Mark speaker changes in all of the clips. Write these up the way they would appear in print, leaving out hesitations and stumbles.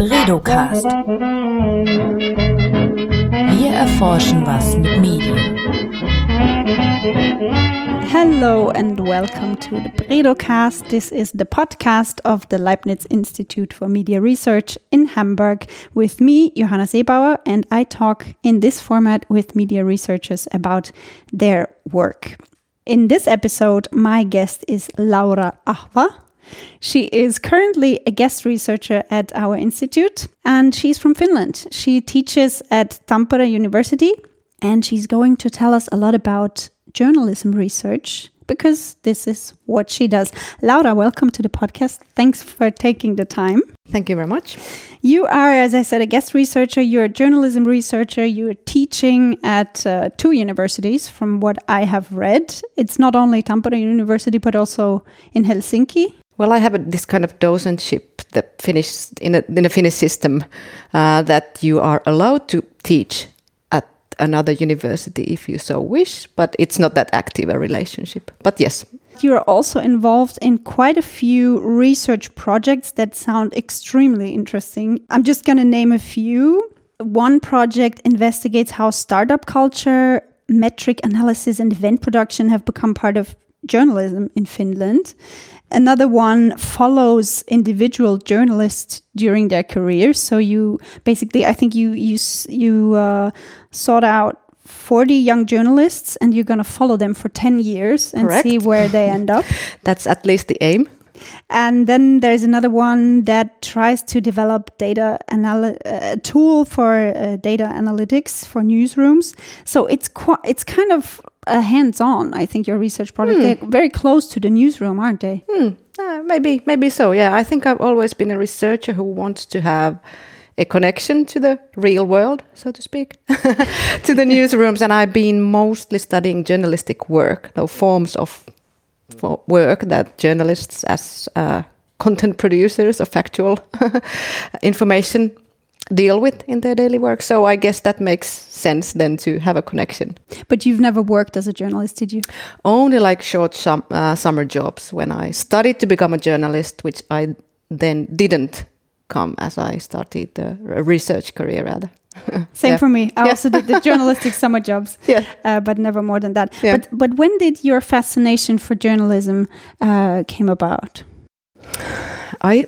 Speaker 1: Bredocast. Wir erforschen was mit Medien.
Speaker 2: Hello and welcome to the Bredocast. This is the podcast of the Leibniz Institute for Media Research in Hamburg with me, Johanna Seebauer, and I talk in this format with media researchers about their work. In this episode, my guest is Laura Ahva. She is currently a guest researcher at our institute, and she's from Finland. She teaches at Tampere University, and she's going to tell us a lot about journalism research, because this is what she does. Laura, welcome to the podcast. Thanks for taking the time.
Speaker 3: Thank you very much.
Speaker 2: You are, as I said, a guest researcher. You're a journalism researcher. You're teaching at two universities, from what I have read. It's not only Tampere University, but also in Helsinki.
Speaker 3: Well, I have this kind of docentship that in a Finnish system that you are allowed to teach at another university if you so wish, but it's not that active a relationship. But yes.
Speaker 2: You're also involved in quite a few research projects that sound extremely interesting. I'm just going to name a few. One project investigates how startup culture, metric analysis, and event production have become part of journalism in Finland. Another one follows individual journalists during their careers. So you basically, I think you sought out 40 young journalists, and you're going to follow them for 10 years and
Speaker 3: Correct.
Speaker 2: see where they end up.
Speaker 3: That's at least the aim.
Speaker 2: And then there's another one that tries to develop a tool for data analytics for newsrooms. So it's kind of hands-on. I think your research project, they're very close to the newsroom, aren't they?
Speaker 3: Maybe so. Yeah, I think I've always been a researcher who wants to have a connection to the real world, so to speak, to the newsrooms. And I've been mostly studying journalistic work, forms of work that journalists as content producers of factual information deal with in their daily work. So I guess that makes sense then to have a connection.
Speaker 2: But you've never worked as a journalist, did you?
Speaker 3: Only like short summer jobs when I studied to become a journalist, which I then didn't come as I started a research career rather.
Speaker 2: Same for me. I also did the journalistic summer jobs, but never more than that.
Speaker 3: Yeah.
Speaker 2: But when did your fascination for journalism came about?
Speaker 3: I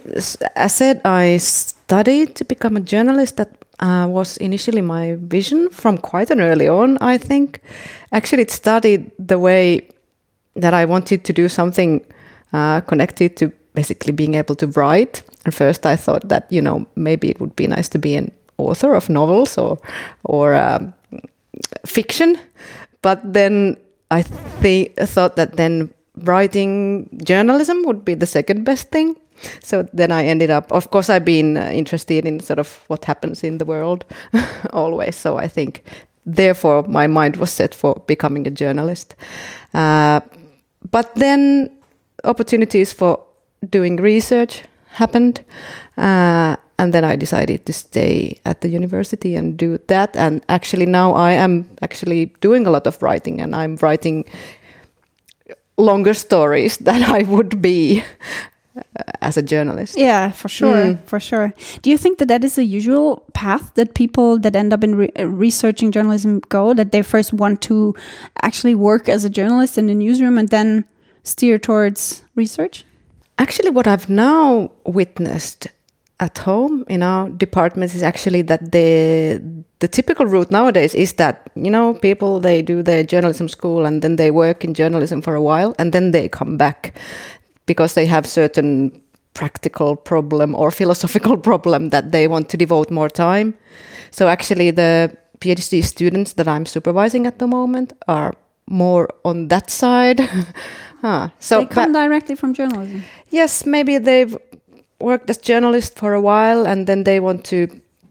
Speaker 3: studied to become a journalist. That was initially my vision from quite an early on, I think. Actually, it started the way that I wanted to do something connected to basically being able to write. And first I thought that, maybe it would be nice to be an author of novels or fiction. But then I thought that then writing journalism would be the second best thing. So then I ended up, of course, I've been interested in sort of what happens in the world always. So I think, therefore, my mind was set for becoming a journalist. But then opportunities for doing research happened. And then I decided to stay at the university and do that. And actually now I am actually doing a lot of writing, and I'm writing longer stories than I would be as a journalist.
Speaker 2: Yeah, for sure, for sure. Do you think that is a usual path that people that end up in researching journalism go, that they first want to actually work as a journalist in the newsroom and then steer towards research?
Speaker 3: Actually, what I've now witnessed at home in our departments is actually that the typical route nowadays is that, people, they do their journalism school and then they work in journalism for a while and then they come back because they have certain practical problem or philosophical problem that they want to devote more time. So actually the PhD students that I'm supervising at the moment are more on that side.
Speaker 2: So they come directly from journalism?
Speaker 3: Yes, maybe they've worked as journalists for a while and then they want to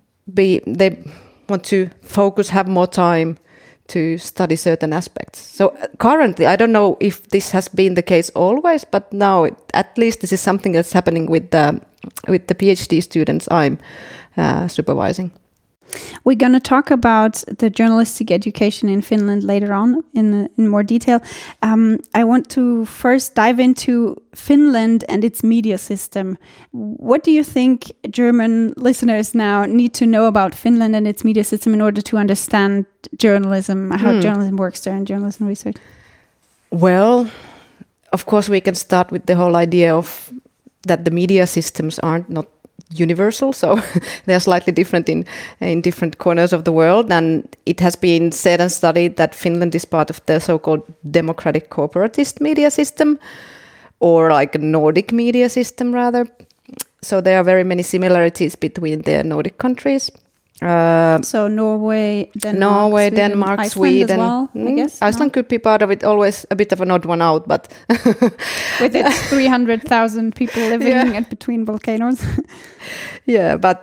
Speaker 3: focus, have more time to study certain aspects. So currently, I don't know if this has been the case always, but now at least this is something that's happening with the PhD students I'm supervising.
Speaker 2: We're going to talk about the journalistic education in Finland later on in more detail. I want to first dive into Finland and its media system. What do you think German listeners now need to know about Finland and its media system in order to understand journalism, how journalism works there and journalism research?
Speaker 3: Well, of course, we can start with the whole idea of that the media systems aren't not universal, so they're slightly different in different corners of the world. And it has been said and studied that Finland is part of the so-called democratic corporatist media system, or like a Nordic media system rather. So there are very many similarities between the Nordic countries.
Speaker 2: So Norway, Denmark,
Speaker 3: Sweden.
Speaker 2: as well, I guess.
Speaker 3: Iceland could be part of it, always a bit of an odd one out, but
Speaker 2: with its 300,000 people living in between volcanoes.
Speaker 3: Yeah, but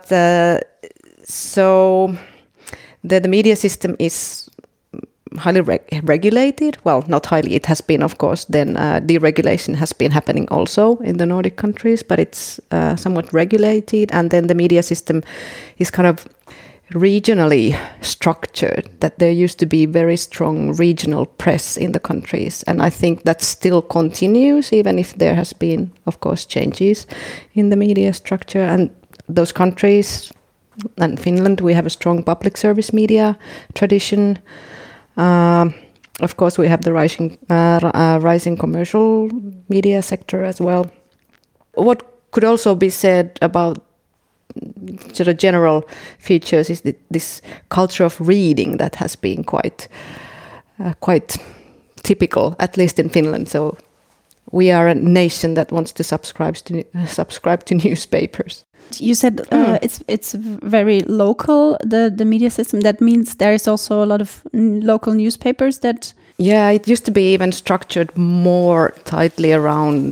Speaker 3: so the media system is highly regulated. Well, not highly. It has been, of course. Then deregulation has been happening also in the Nordic countries, but it's somewhat regulated. And then the media system is kind of regionally structured, that there used to be very strong regional press in the countries, and I think that still continues, even if there has been, of course, changes in the media structure. And those countries, and Finland, we have a strong public service media tradition. Of course, we have the rising commercial media sector as well. What could also be said about sort of general features is this culture of reading that has been quite typical, at least in Finland. So we are a nation that wants to subscribe to newspapers.
Speaker 2: You said it's very local, the media system. That means there is also a lot of local newspapers that...
Speaker 3: Yeah, it used to be even structured more tightly around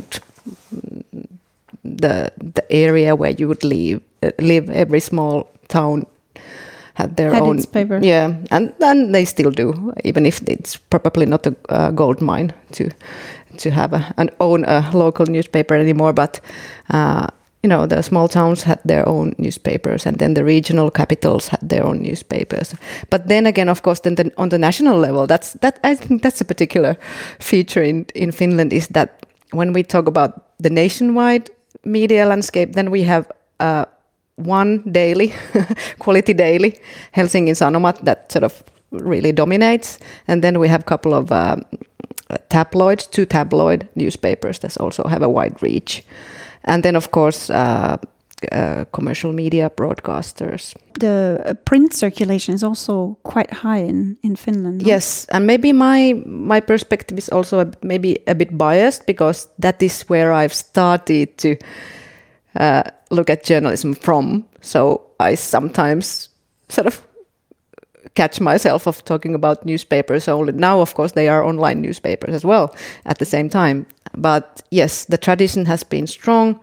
Speaker 3: the area where you would live. Every small town had own
Speaker 2: its paper.
Speaker 3: Yeah, and they still do, even if it's probably not a gold mine to have own a local newspaper anymore. But the small towns had their own newspapers, and then the regional capitals had their own newspapers. But then again, of course, then on the national level, I think that's a particular feature in Finland, is that when we talk about the nationwide media landscape, then we have one daily, quality daily, Helsingin Sanomat, that sort of really dominates. And then we have a couple of two tabloid newspapers that also have a wide reach. And then, of course, commercial media broadcasters.
Speaker 2: The print circulation is also quite high in Finland. No?
Speaker 3: Yes, and maybe my perspective is also maybe a bit biased, because that is where I've started to look at journalism from. So I sometimes sort of catch myself of talking about newspapers only. Now, of course, they are online newspapers as well at the same time. But yes, the tradition has been strong.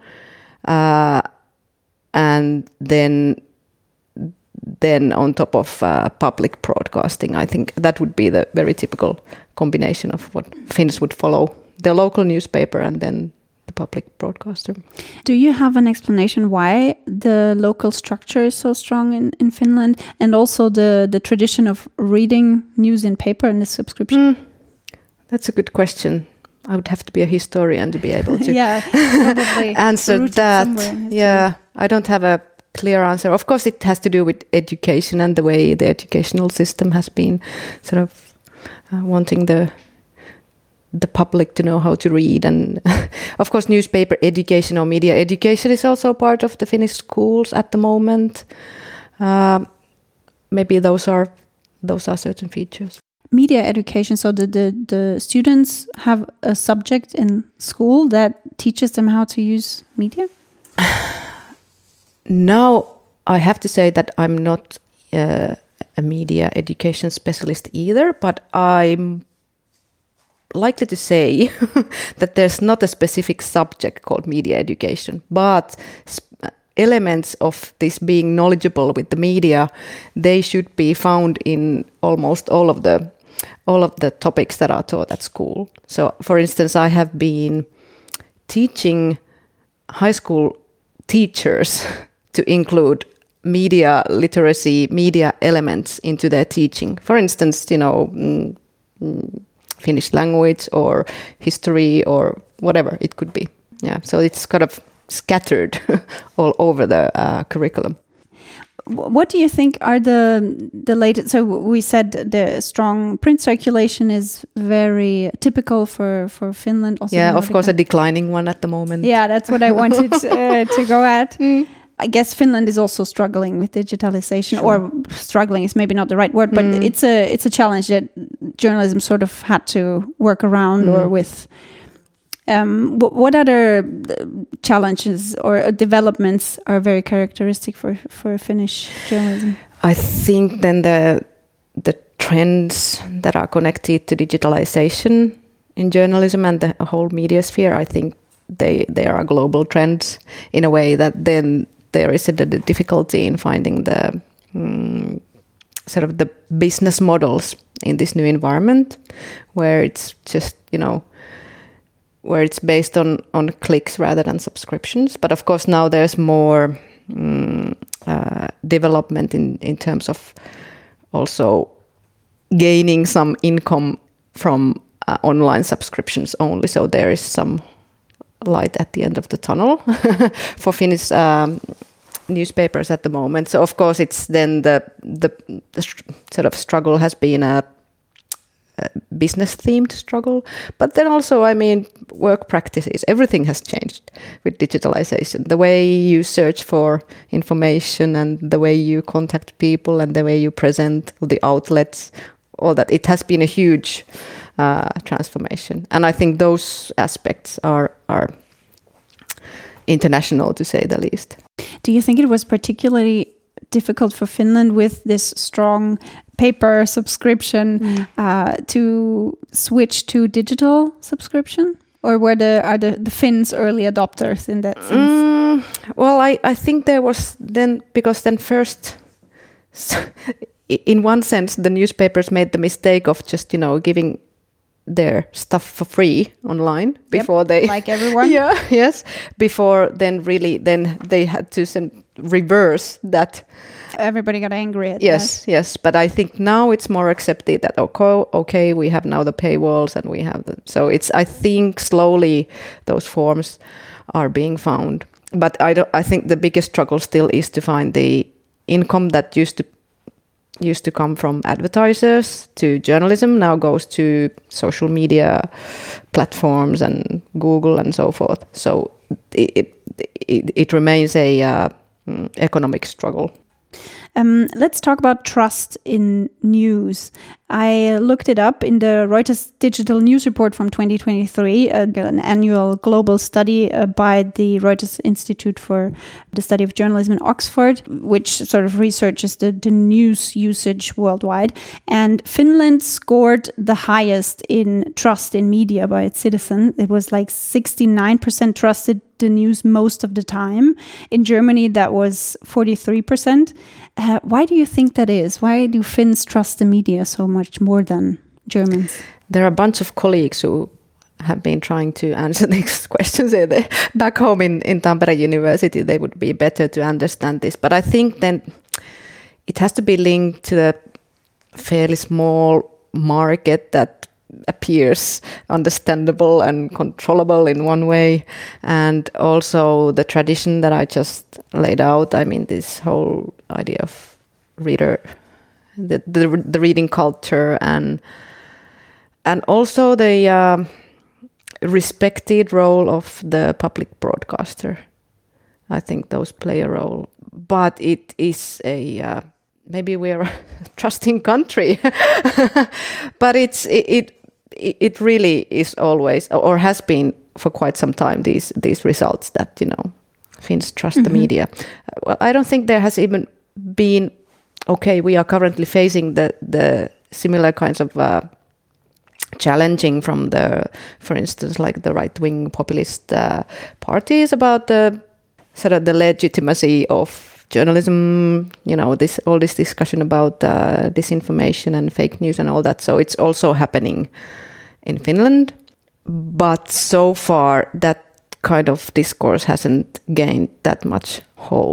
Speaker 3: And then on top of public broadcasting, I think that would be the very typical combination of what Finns would follow. The local newspaper and then the public broadcaster.
Speaker 2: Do you have an explanation why the local structure is so strong in Finland, and also the tradition of reading news in paper and the subscription?
Speaker 3: That's a good question. I would have to be a historian to be able to
Speaker 2: probably
Speaker 3: answer that. Yeah, I don't have a clear answer. Of course, it has to do with education and the way the educational system has been sort of wanting the public to know how to read. And of course, newspaper education or media education is also part of the Finnish schools at the moment. Maybe those are certain features.
Speaker 2: Media education, so the students have a subject in school that teaches them how to use media?
Speaker 3: Now, I have to say that I'm not a media education specialist either, but I'm likely to say that there's not a specific subject called media education, but elements of this being knowledgeable with the media, they should be found in almost all of the topics that are taught at school. So, for instance, I have been teaching high school teachers to include media literacy, media elements into their teaching. For instance, Finnish language or history or whatever it could be. Yeah, so it's kind of scattered all over the curriculum.
Speaker 2: What do you think are the latest? So we said the strong print circulation is very typical for Finland. Also
Speaker 3: yeah, of course, a declining one at the moment.
Speaker 2: Yeah, that's what I wanted to go at. I guess Finland is also struggling with digitalization, or struggling is maybe not the right word, but it's a challenge that journalism sort of had to work around or with. What other challenges or developments are very characteristic for Finnish journalism?
Speaker 3: I think then the trends that are connected to digitalization in journalism and the whole media sphere, I think they are global trends in a way that then there is a difficulty in finding the sort of the business models in this new environment where it's just, where it's based on clicks rather than subscriptions. But of course now there's more development in terms of also gaining some income from online subscriptions only. So there is some light at the end of the tunnel for Finnish newspapers at the moment. So of course it's then the sort of struggle has been a business themed struggle, but then also work practices, everything has changed with digitalization. The way you search for information and the way you contact people and the way you present the outlets, all that, it has been a huge transformation, and I think those aspects are international, to say the least.
Speaker 2: Do you think it was particularly difficult for Finland with this strong paper subscription to switch to digital subscription? Or are the Finns early adopters in that sense?
Speaker 3: Well, I think there was then, because then first, in one sense, the newspapers made the mistake of just, giving their stuff for free online before they,
Speaker 2: like everyone.
Speaker 3: Before then they had to reverse that.
Speaker 2: Everybody got angry at that.
Speaker 3: Yes, but I think now it's more accepted that okay, we have now the paywalls and we have so it's, I think slowly those forms are being found. But I think the biggest struggle still is to find the income that used to come from advertisers to journalism now goes to social media platforms and Google and so forth. So it remains a economic struggle.
Speaker 2: Let's talk about trust in news. I looked it up in the Reuters Digital News Report from 2023, an annual global study by the Reuters Institute for the Study of Journalism in Oxford, which sort of researches the news usage worldwide. And Finland scored the highest in trust in media by its citizens. It was like 69% trusted the news most of the time. In Germany, that was 43%. Why do you think that is? Why do Finns trust the media so much more than Germans?
Speaker 3: There are a bunch of colleagues who have been trying to answer these questions. Back home in Tampere University, they would be better to understand this. But I think then it has to be linked to the fairly small market that appears understandable and controllable in one way, and also the tradition that I just laid out. This whole idea of the reading culture and also the respected role of the public broadcaster. I think those play a role, but it is maybe we're a trusting country, but it really is always, or has been for quite some time, these results that Finns trust the media. Well, I don't think there has even been. Okay, we are currently facing the similar kinds of challenging from for instance, like the right-wing populist parties about the sort of the legitimacy of journalism. All this discussion about disinformation and fake news and all that. So it's also happening in Finland, but so far that kind of discourse hasn't gained that much hold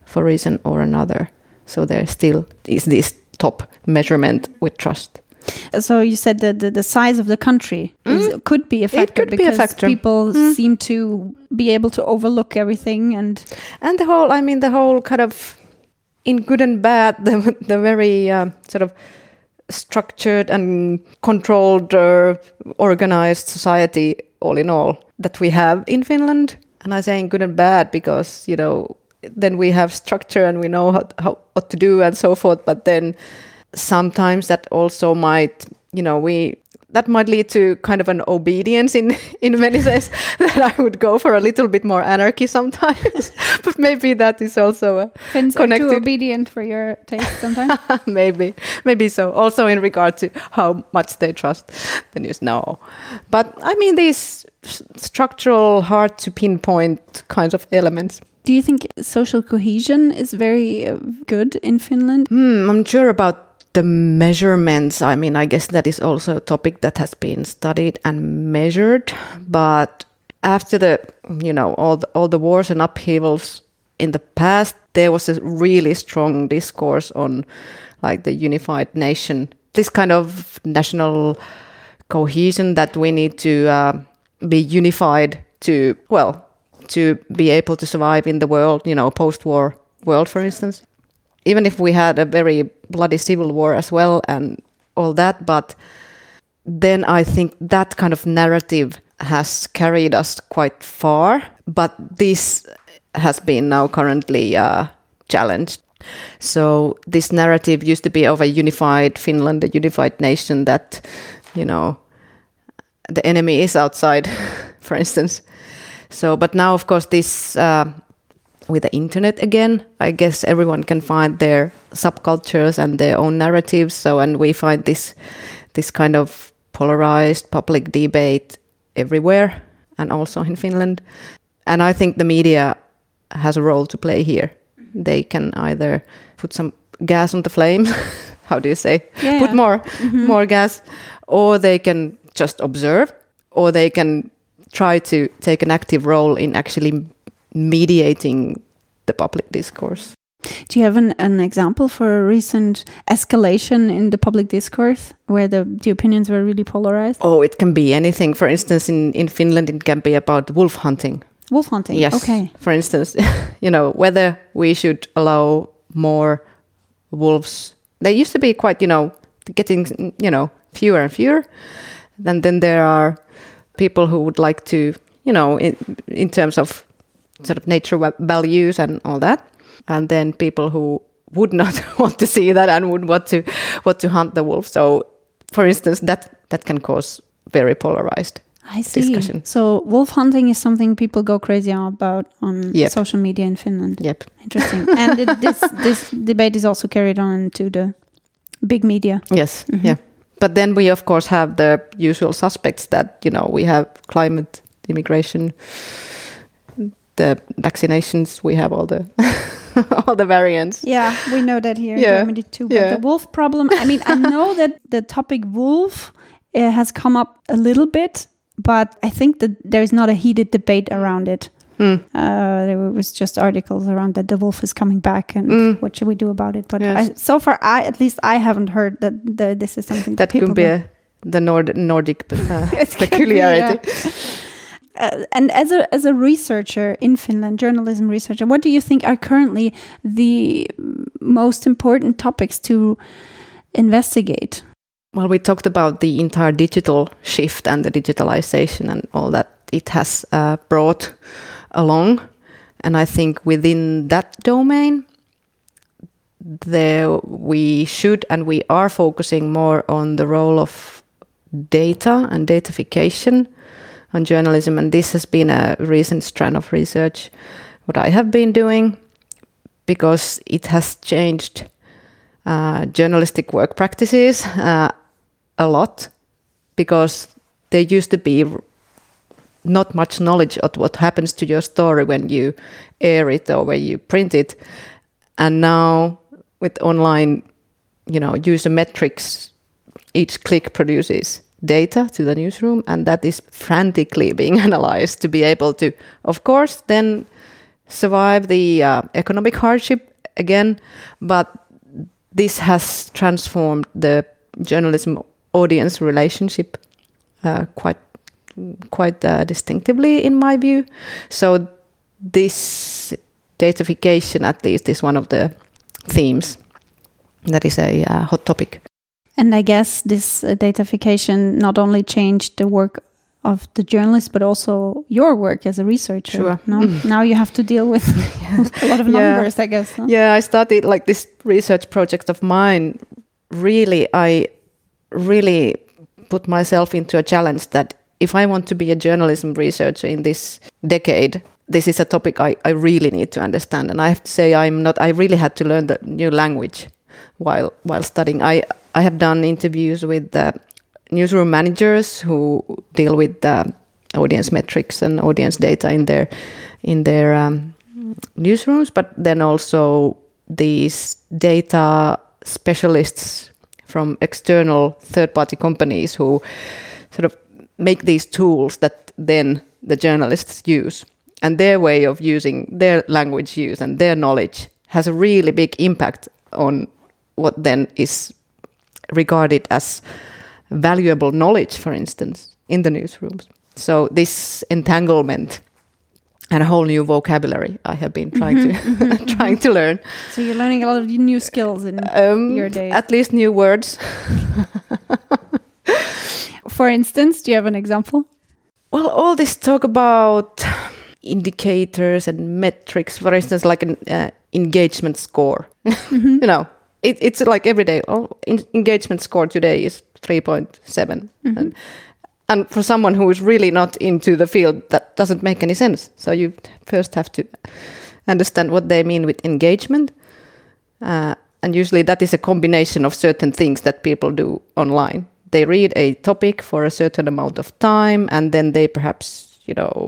Speaker 3: for reason or another. So there still is this top measurement with trust.
Speaker 2: So you said that the size of the country could be a factor.
Speaker 3: It could be a factor.
Speaker 2: People seem to be able to overlook everything, and
Speaker 3: the whole kind of, in good and bad, the very sort of structured and controlled, organized society, all in all, that we have in Finland. And I say in good and bad because, then we have structure and we know what to do and so forth. But then sometimes that also might, that might lead to kind of an obedience in many ways, that I would go for a little bit more anarchy sometimes. But maybe that is also
Speaker 2: Finns
Speaker 3: connected.
Speaker 2: are too obedient for your taste sometimes.
Speaker 3: maybe so. Also in regard to how much they trust the news. No, but I mean these structural, hard to pinpoint kinds of elements.
Speaker 2: Do you think social cohesion is very good in Finland?
Speaker 3: I'm sure about the measurements. I mean, I guess that is also a topic that has been studied and measured. But after all the wars and upheavals in the past, there was a really strong discourse on like the unified nation, this kind of national cohesion that we need to be unified to be able to survive in the world, post-war world, for instance. Even if we had a very bloody civil war as well and all that, but then I think that kind of narrative has carried us quite far. But this has been now currently challenged. So this narrative used to be of a unified Finland, a unified nation that, the enemy is outside, for instance. So, but now, of course, this with the internet again, I guess everyone can find their subcultures and their own narratives. So, and we find this kind of polarized public debate everywhere, and also in Finland. And I think the media has a role to play here. They can either put some gas on the flame, how do you say?
Speaker 2: Yeah.
Speaker 3: Put more gas, or they can just observe, or they can try to take an active role in actually mediating the public discourse.
Speaker 2: Do you have an example for a recent escalation in the public discourse where the opinions were really polarized?
Speaker 3: Oh, it can be anything. For instance, in Finland, it can be about wolf hunting.
Speaker 2: Wolf hunting?
Speaker 3: Yes.
Speaker 2: Okay.
Speaker 3: For instance, whether we should allow more wolves. They used to be quite, getting, fewer and fewer. And then there are people who would like to, in terms of sort of nature values and all that. And then people who would not want to see that and would want to hunt the wolf. So, for instance, that can cause very polarized discussion.
Speaker 2: So wolf hunting is something people go crazy about on
Speaker 3: Yep.
Speaker 2: social media in Finland.
Speaker 3: Yep.
Speaker 2: Interesting. And this debate is also carried on to the big media.
Speaker 3: Yes. Yeah. But then we, of course, have the usual suspects that, we have climate, immigration, the vaccinations, we have all the all the variants.
Speaker 2: Yeah, we know that here in
Speaker 3: Yeah.
Speaker 2: Germany too. But
Speaker 3: Yeah.
Speaker 2: the wolf problem, I mean, I know that the topic wolf has come up a little bit, but I think that there's not a heated debate around it. There was just articles around that the wolf is coming back and what should we do about it. But
Speaker 3: Yes.
Speaker 2: so far, at least I haven't heard that this is something
Speaker 3: That
Speaker 2: people
Speaker 3: could be the Nordic peculiarity.
Speaker 2: And as a researcher in Finland, journalism researcher, what do you think are currently the most important topics to investigate?
Speaker 3: Well, we talked about the entire digital shift and the digitalization and all that it has brought along. And I think within that domain, we should and we are focusing more on the role of data and datafication on journalism. And this has been a recent strand of research, what I have been doing, because it has changed journalistic work practices a lot, because there used to be not much knowledge of what happens to your story when you air it or when you print it. And now with online, user metrics, each click produces data to the newsroom, and that is frantically being analyzed to be able to, of course, then survive the economic hardship again, but this has transformed the journalism audience relationship quite distinctively, in my view. So this datafication, at least, is one of the themes that is a hot topic.
Speaker 2: And I guess this datafication not only changed the work of the journalist, but also your work as a researcher.
Speaker 3: Sure.
Speaker 2: No? Now you have to deal with a lot of numbers, I guess. No?
Speaker 3: Yeah, I started like this research project of mine. I really put myself into a challenge that if I want to be a journalism researcher in this decade, this is a topic I really need to understand. And I have to say, I really had to learn the new language while studying. I have done interviews with newsroom managers who deal with audience metrics and audience data in their newsrooms, but then also these data specialists from external third-party companies who sort of make these tools that then the journalists use. And their way of using their language use and their knowledge has a really big impact on what then is regarded as valuable knowledge, for instance, in the newsrooms. So this entanglement and a whole new vocabulary I have been trying to learn.
Speaker 2: So you're learning a lot of new skills in your day.
Speaker 3: At least new words.
Speaker 2: For instance, do you have an example?
Speaker 3: Well, all this talk about indicators and metrics, for instance, like an engagement score. You know, it's like every day. Engagement score today is 3.7. And for someone who is really not into the field, that doesn't make any sense. So you first have to understand what they mean with engagement. And usually that is a combination of certain things that people do online. They read a topic for a certain amount of time, and then they perhaps,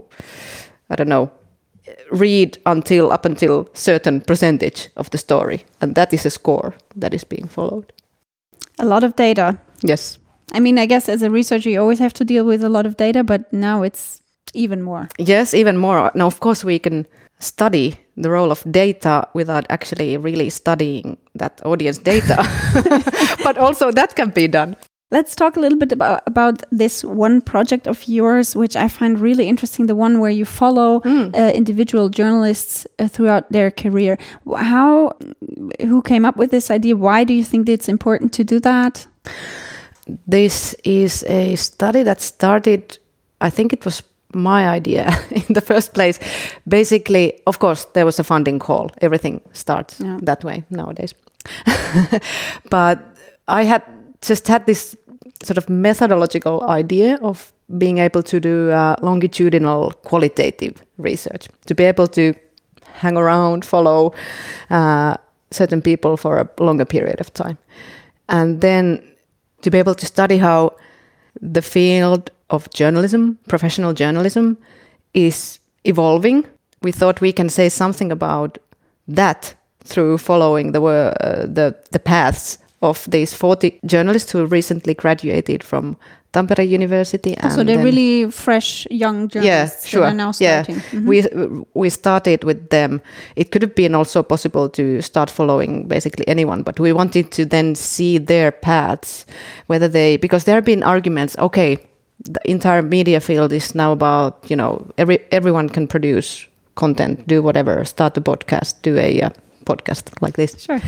Speaker 3: read up until certain percentage of the story. And that is a score that is being followed.
Speaker 2: A lot of data.
Speaker 3: Yes.
Speaker 2: I mean, I guess as a researcher, you always have to deal with a lot of data, but now it's even more.
Speaker 3: Yes, even more. Now, of course, we can study the role of data without actually really studying that audience data. But also that can be done.
Speaker 2: Let's talk a little bit about this one project of yours, which I find really interesting, the one where you follow individual journalists throughout their career. Who came up with this idea? Why do you think it's important to do that?
Speaker 3: This is a study that started, I think it was my idea in the first place. Basically, of course, there was a funding call. Everything starts that way nowadays. But I had this sort of methodological idea of being able to do longitudinal qualitative research, to be able to hang around, follow certain people for a longer period of time. And then to be able to study how the field of journalism, professional journalism, is evolving. We thought we can say something about that through following the paths of these 40 journalists who recently graduated from Tampere University.
Speaker 2: So they're really fresh, young journalists that are now starting.
Speaker 3: Yeah. Mm-hmm. We started with them. It could have been also possible to start following basically anyone, but we wanted to then see their paths, because there have been arguments, okay, the entire media field is now about, everyone can produce content, do whatever, start a podcast, do a podcast like this.
Speaker 2: Sure.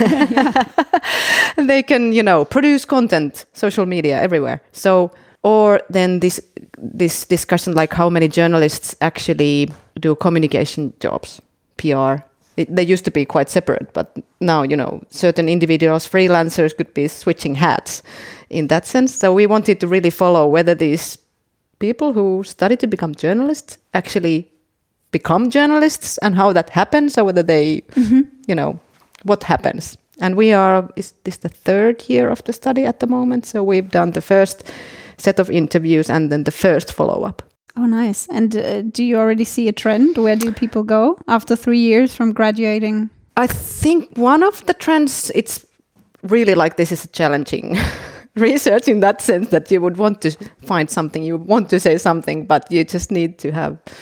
Speaker 3: They can, produce content, social media everywhere. So, or then this discussion, like how many journalists actually do communication jobs, PR. They used to be quite separate, but now, certain individuals, freelancers could be switching hats in that sense. So we wanted to really follow whether these people who study to become journalists actually become journalists and how that happens, or whether they, what happens. And is this the third year of the study at the moment? So we've done the first set of interviews and then the first follow-up.
Speaker 2: Oh, nice. And do you already see a trend? Where do people go after 3 years from graduating?
Speaker 3: I think one of the trends, it's really like this is a challenging research in that sense that you would want to find something, you want to say something, but you just need to have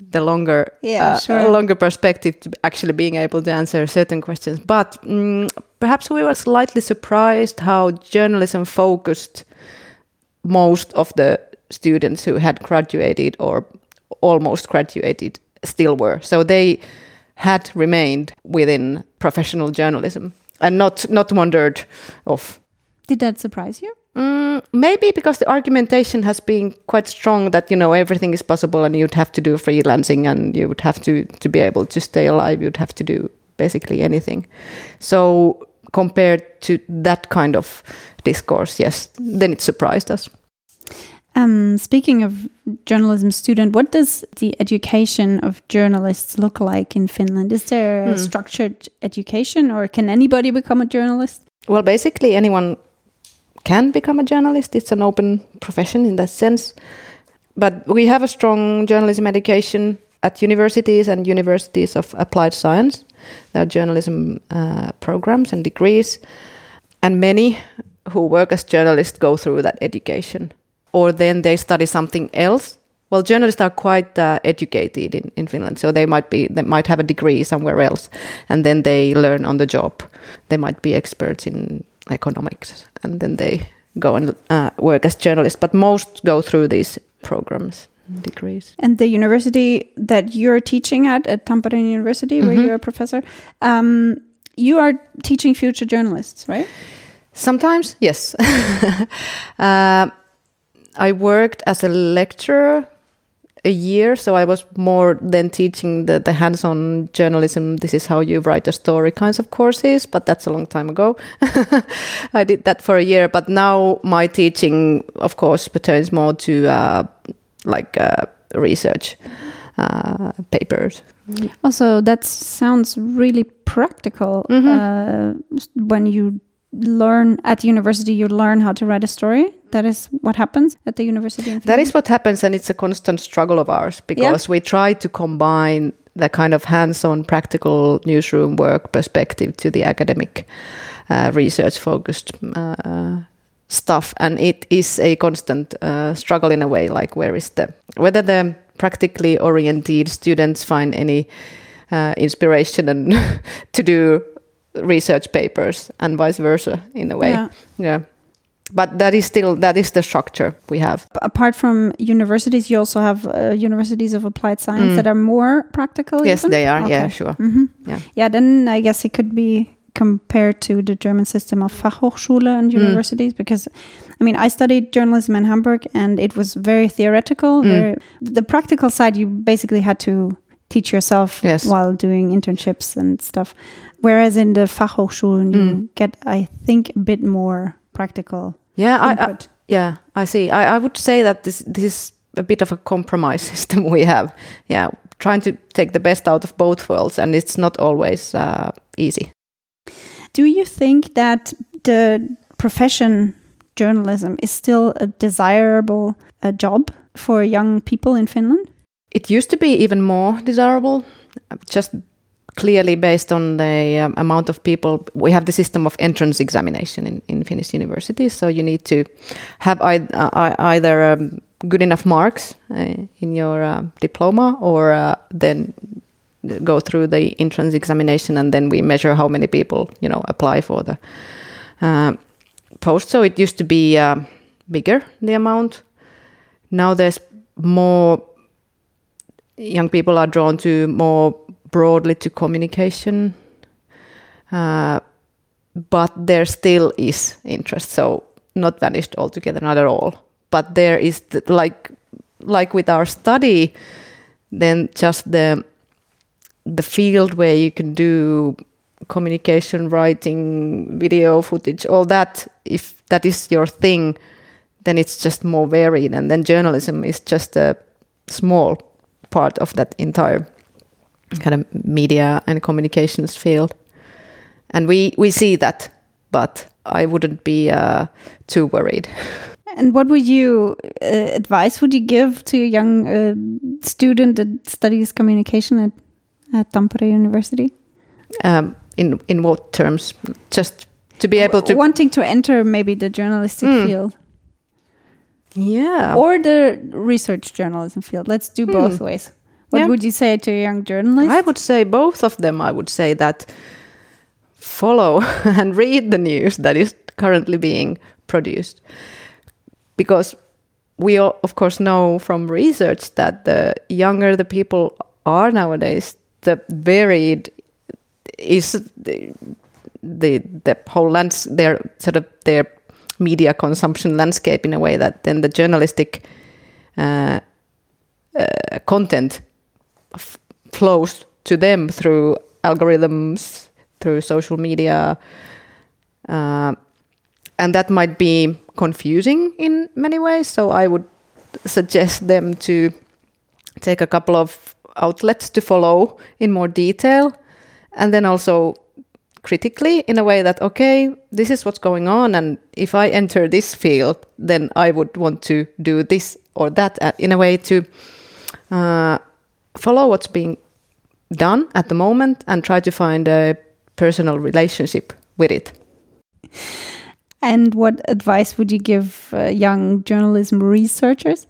Speaker 3: the longer longer perspective to actually being able to answer certain questions. But perhaps we were slightly surprised how journalism focused most of the students who had graduated or almost graduated still were. So they had remained within professional journalism and not wandered off.
Speaker 2: Did that surprise you?
Speaker 3: Maybe because the argumentation has been quite strong that, you know, everything is possible and you'd have to do freelancing and you would have to be able to stay alive. You'd have to do basically anything. So compared to that kind of discourse, yes, then it surprised us.
Speaker 2: Speaking of journalism student, what does the education of journalists look like in Finland? Is there a structured education or can anybody become a journalist?
Speaker 3: Well, basically anyone can become a journalist. It's an open profession in that sense. But we have a strong journalism education at universities and universities of applied science. There are journalism programs and degrees. And many who work as journalists go through that education. Or then they study something else. Well, journalists are quite educated in Finland, so they might have a degree somewhere else, and then they learn on the job. They might be experts in economics, and then they go and work as journalists. But most go through these programs, degrees.
Speaker 2: And the university that you're teaching at Tampere University, where you're a professor, you are teaching future journalists, right?
Speaker 3: Sometimes, yes. I worked as a lecturer a year, so I was more than teaching the hands-on journalism, this is how you write a story kinds of courses, but that's a long time ago. I did that for a year, but now my teaching, of course, pertains more to research papers.
Speaker 2: Also, that sounds really practical. When you learn at university, you learn how to write a story. That is what happens at the university.
Speaker 3: That is what happens, and it's a constant struggle of ours because we try to combine the kind of hands-on practical newsroom work perspective to the academic research-focused stuff, and it is a constant struggle in a way, like whether the practically oriented students find any inspiration and to do research papers and vice versa in a way. Yeah. But that is the structure we have.
Speaker 2: Apart from universities, you also have universities of applied science that are more practical.
Speaker 3: Yes,
Speaker 2: even?
Speaker 3: they are.
Speaker 2: Okay.
Speaker 3: Yeah, sure.
Speaker 2: Yeah, then I guess it could be compared to the German system of Fachhochschule and universities, because I mean, I studied journalism in Hamburg and it was very theoretical. The practical side, you basically had to teach yourself while doing internships and stuff. Whereas in the Fachhochschulen, you get, I think, a bit more practical.
Speaker 3: I see. I would say that this is a bit of a compromise system we have. Yeah, trying to take the best out of both worlds, and it's not always easy.
Speaker 2: Do you think that the profession journalism is still a desirable job for young people in Finland?
Speaker 3: It used to be even more desirable, just clearly based on the amount of people. We have the system of entrance examination in Finnish universities, so you need to have either good enough marks in your diploma or then go through the entrance examination, and then we measure how many people apply for the post. So it used to be bigger, the amount. Now there's more young people are drawn to more broadly to communication, but there still is interest, so not vanished altogether, not at all. But there is like with our study, then just the field where you can do communication, writing, video footage, all that. If that is your thing, then it's just more varied, and then journalism is just a small part of that entire kind of media and communications field. And we see that, but I wouldn't be too worried.
Speaker 2: And what advice would you give to a young student that studies communication at Tampere University?
Speaker 3: In what terms? Just to be able to...
Speaker 2: Wanting to enter maybe the journalistic field.
Speaker 3: Yeah.
Speaker 2: Or the research journalism field. Let's do both ways. What would you say to young journalists?
Speaker 3: I would say both of them. I would say that follow and read the news that is currently being produced. Because we all, of course, know from research that the younger the people are nowadays, the varied is the whole their media consumption landscape, in a way that then the journalistic content flows to them through algorithms, through social media, and that might be confusing in many ways. So I would suggest them to take a couple of outlets to follow in more detail, and then also critically, in a way that, okay, this is what's going on, and if I enter this field, then I would want to do this or that, in a way to follow what's being done at the moment and try to find a personal relationship with it.
Speaker 2: And what advice would you give young journalism researchers?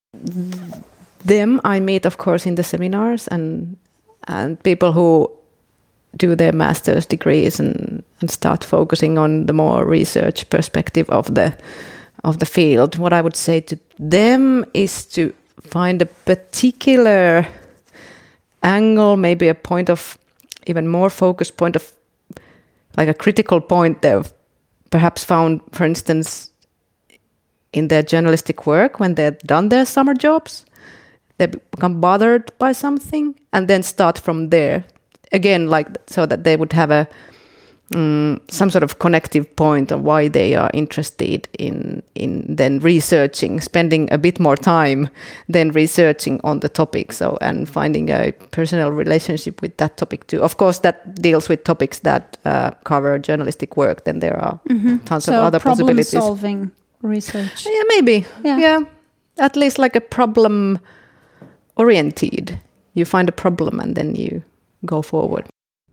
Speaker 3: Them I meet, of course, in the seminars, and people who do their master's degrees and start focusing on the more research perspective of the field. What I would say to them is to find a particular angle, maybe a point of even more focused point of, like a critical point they've perhaps found, for instance, in their journalistic work when they've done their summer jobs. They become bothered by something and then start from there. Again, like so that they would have a some sort of connective point on why they are interested in then researching, spending a bit more time than researching on the topic. So, and finding a personal relationship with that topic too. Of course, that deals with topics that cover journalistic work. Then there are tons of other possibilities.
Speaker 2: Problem-solving research.
Speaker 3: Yeah, maybe. Yeah, at least like a problem oriented. You find a problem and then you go forward.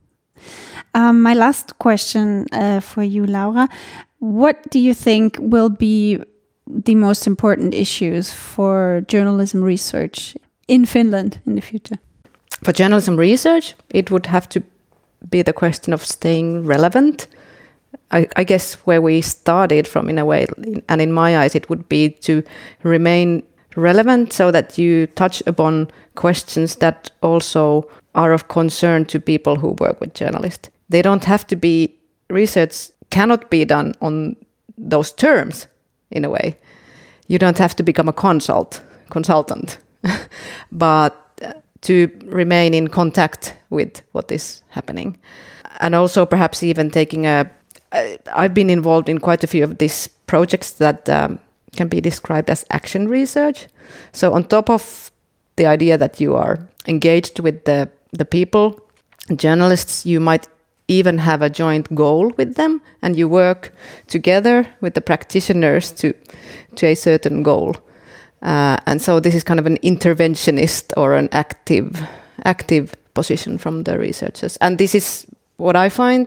Speaker 2: My last question for you, Laura. What do you think will be the most important issues for journalism research in Finland in the future?
Speaker 3: For journalism research, it would have to be the question of staying relevant. I guess where we started from, in a way, and in my eyes, it would be to remain relevant so that you touch upon questions that also are of concern to people who work with journalists. They don't have to be, research cannot be done on those terms, in a way. You don't have to become a consultant, but to remain in contact with what is happening. And also perhaps even taking I've been involved in quite a few of these projects that can be described as action research. So on top of the idea that you are engaged with the people, journalists, you might even have a joint goal with them, and you work together with the practitioners to a certain goal. And so this is kind of an interventionist or an active position from the researchers. And this is what I find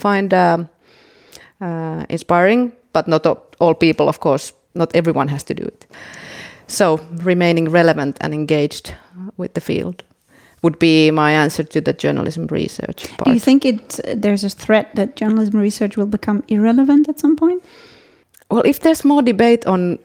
Speaker 3: inspiring, but not all people, of course, not everyone has to do it. So remaining relevant and engaged with the field would be my answer to the journalism research part.
Speaker 2: Do you think there's a threat that journalism research will become irrelevant at some point?
Speaker 3: Well, if there's more debate on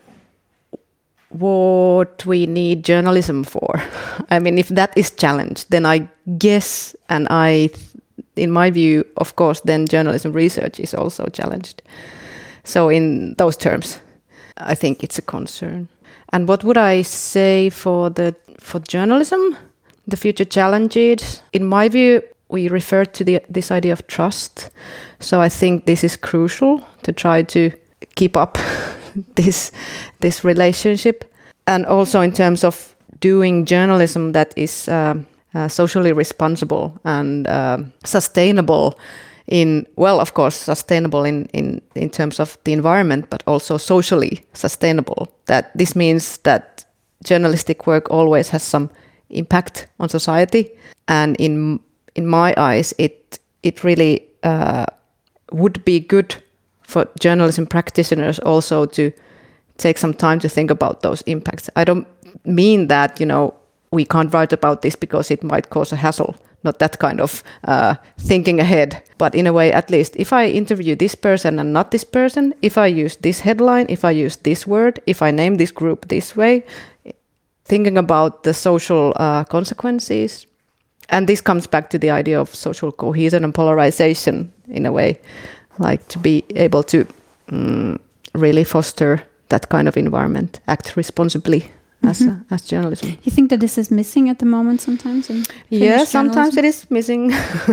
Speaker 3: what we need journalism for, I mean, if that is challenged, then I guess, and in my view, of course, then journalism research is also challenged. So in those terms, I think it's a concern. And what would I say for journalism? The future challenges, in my view, we refer to this idea of trust. So I think this is crucial to try to keep up this relationship. And also in terms of doing journalism that is socially responsible and sustainable of course, sustainable in terms of the environment, but also socially sustainable. That this means that journalistic work always has some impact on society, and in my eyes, it really would be good for journalism practitioners also to take some time to think about those impacts. I don't mean that we can't write about this because it might cause a hassle. Not that kind of thinking ahead. But in a way, at least, if I interview this person and not this person, if I use this headline, if I use this word, if I name this group this way, thinking about the social consequences. And this comes back to the idea of social cohesion and polarization in a way, like to be able to really foster that kind of environment, act responsibly as journalism.
Speaker 2: You think that this is missing at the moment sometimes?
Speaker 3: Yeah, sometimes it is missing.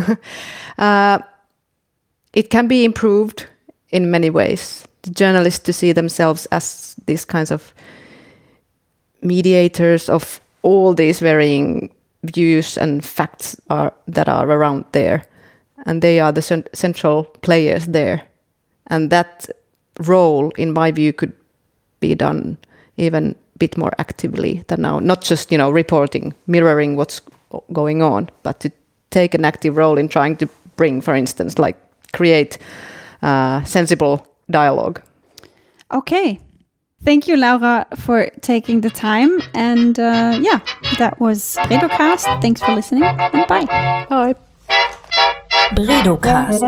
Speaker 3: It can be improved in many ways. The journalists to see themselves as these kinds of mediators of all these varying views and facts that are around there. And they are the central players there. And that role, in my view, could be done even a bit more actively than now. Not just, reporting, mirroring what's going on, but to take an active role in trying to bring, for instance, like create sensible dialogue.
Speaker 2: Okay. Thank you, Laura, for taking the time. And that was Bredocast. Thanks for listening, and bye.
Speaker 3: Bye.
Speaker 1: Bredocast.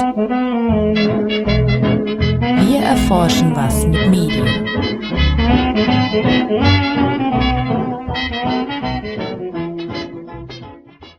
Speaker 1: Wir erforschen was mit Medien.